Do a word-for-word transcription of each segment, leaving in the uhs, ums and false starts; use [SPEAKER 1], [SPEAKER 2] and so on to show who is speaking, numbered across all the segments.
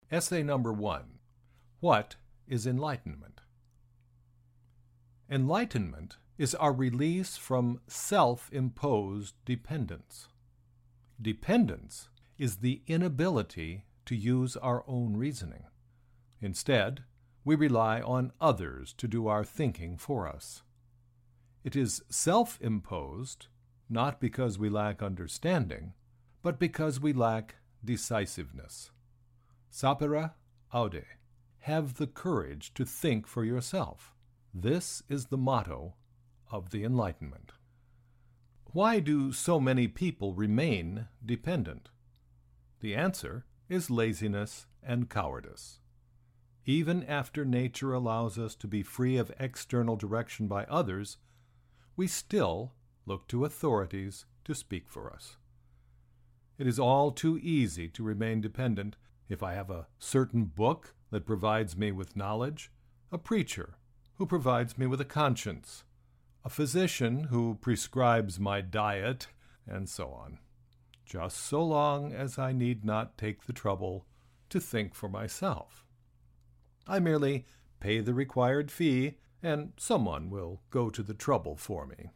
[SPEAKER 1] Essay number one. What is enlightenment? Enlightenment is our release from self-imposed dependence. Dependence is the inability to use our own reasoning. Instead, we rely on others to do our thinking for us. It is self-imposed, not because we lack understanding, but because we lack decisiveness. Sapere aude. Have the courage to think for yourself. This is the motto of the Enlightenment. Why do so many people remain dependent? The answer is laziness and cowardice. Even after nature allows us to be free of external direction by others, we still look to authorities to speak for us. It is all too easy to remain dependent if I have a certain book that provides me with knowledge, a preacher who provides me with a conscience, a physician who prescribes my diet, and so on, just so long as I need not take the trouble to think for myself. I merely pay the required fee, and someone will go to the trouble for me.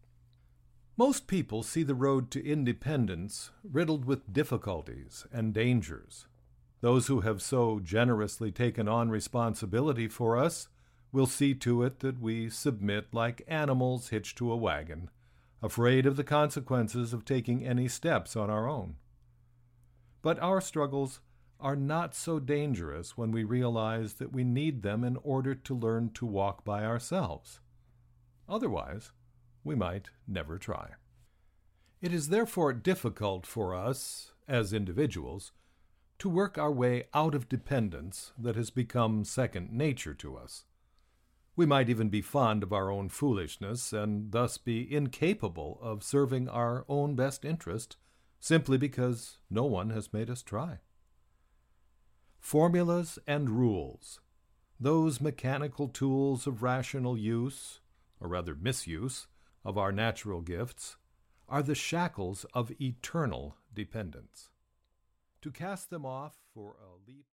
[SPEAKER 1] Most people see the road to independence riddled with difficulties and dangers. Those who have so generously taken on responsibility for us will see to it that we submit like animals hitched to a wagon, afraid of the consequences of taking any steps on our own. But our struggles are not so dangerous when we realize that we need them in order to learn to walk by ourselves. Otherwise, we might never try. It is therefore difficult for us, as individuals, to work our way out of dependence that has become second nature to us. We might even be fond of our own foolishness and thus be incapable of serving our own best interest simply because no one has made us try. Formulas and rules, those mechanical tools of rational use, or rather misuse, of our natural gifts, are the shackles of eternal dependence. To cast them off for a leap